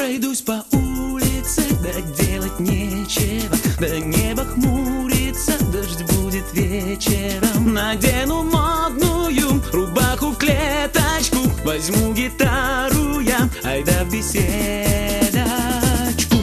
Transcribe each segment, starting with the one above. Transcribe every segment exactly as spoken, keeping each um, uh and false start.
Пройдусь по улице, да делать нечего, да небо хмурится, дождь будет вечером. Надену модную рубаху в клеточку, возьму гитару я, айда в беседочку.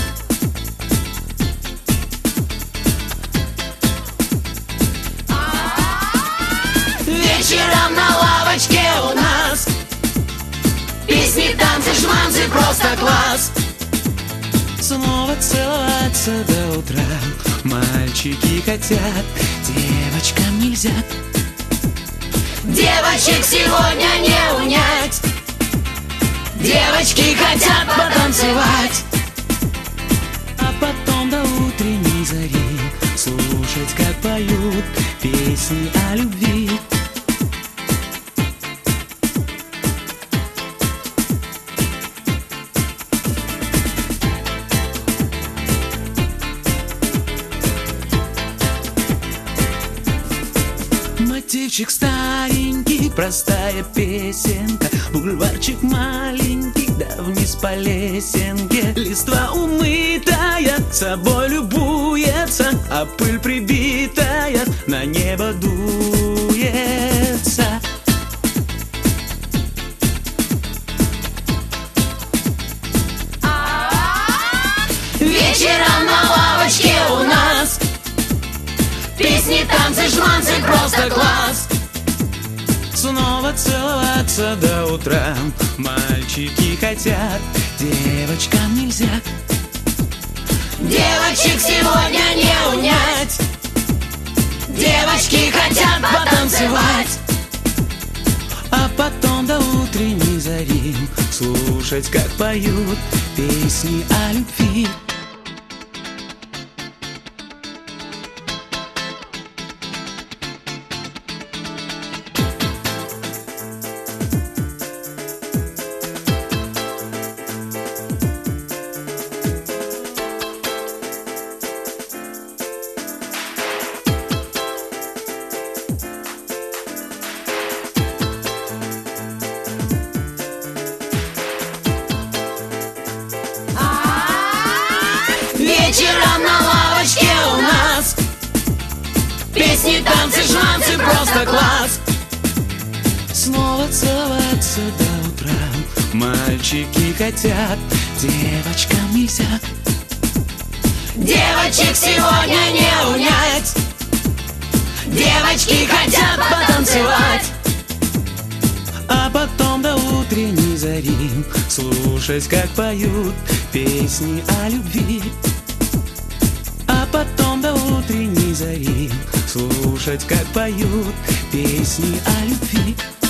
Вечером на лавочке у нас песни, танцы, шманцы, просто класс. Снова целоваться до утра мальчики хотят, девочкам нельзя. Девочек сегодня не унять, девочки хотят потанцевать. А потом до утренней зари слушать, как поют песни о любви. Мотивчик старенький, простая песенка, бульварчик маленький, да вниз по лесенке. Листва умытая, собой любуется, а пыль прибитая на небо дуется. Вечером на лавочке у нас песни, танцы, жманцы, просто класс. Снова целоваться до утра мальчики хотят, девочкам нельзя. Девочек сегодня не унять, девочки хотят потанцевать. А потом до утренней зари слушать, как поют песни о любви. Вечером на лавочке у нас песни, танцы, шманцы, просто класс. Снова целоваться до утра мальчики хотят, девочкам нельзя. Девочек сегодня не унять, девочки хотят потанцевать. А потом до утренней зари слушать, как поют песни о любви. А потом до утренней зари слушать, как поют песни о любви.